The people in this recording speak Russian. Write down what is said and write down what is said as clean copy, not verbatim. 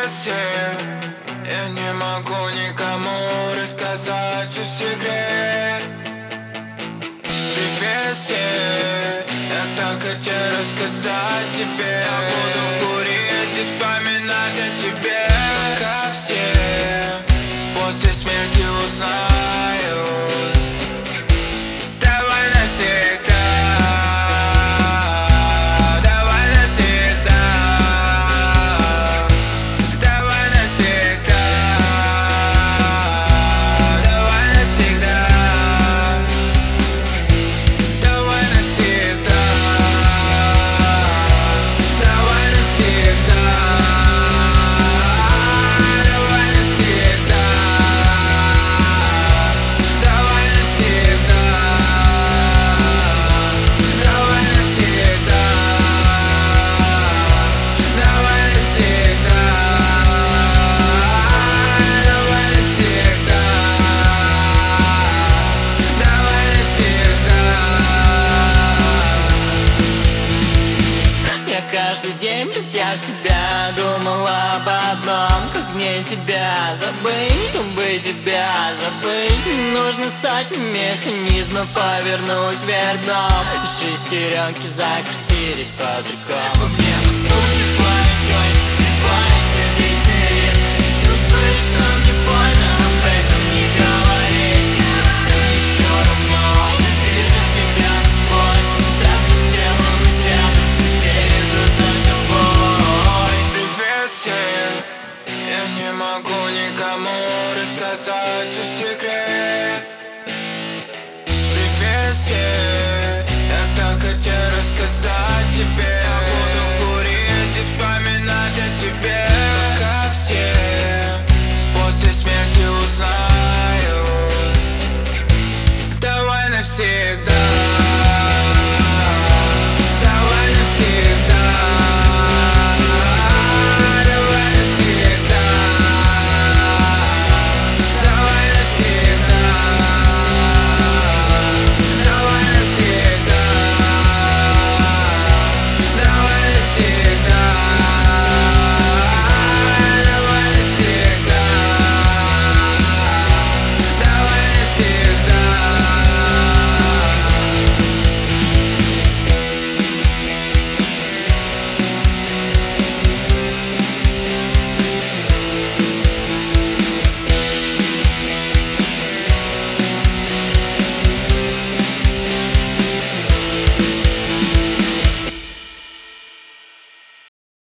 Я не могу никому рассказать свой секрет. Привет всем, я так хотел рассказать тебе. Я буду курить и вспоминать о тебе. Пока все после смерти узнают, давай навсегда. Каждый день, придя в себя, думала об одном: как мне тебя забыть, чтобы тебя забыть. Нужно сотни механизмов повернуть вверх дном, шестеренки закрутились под руком.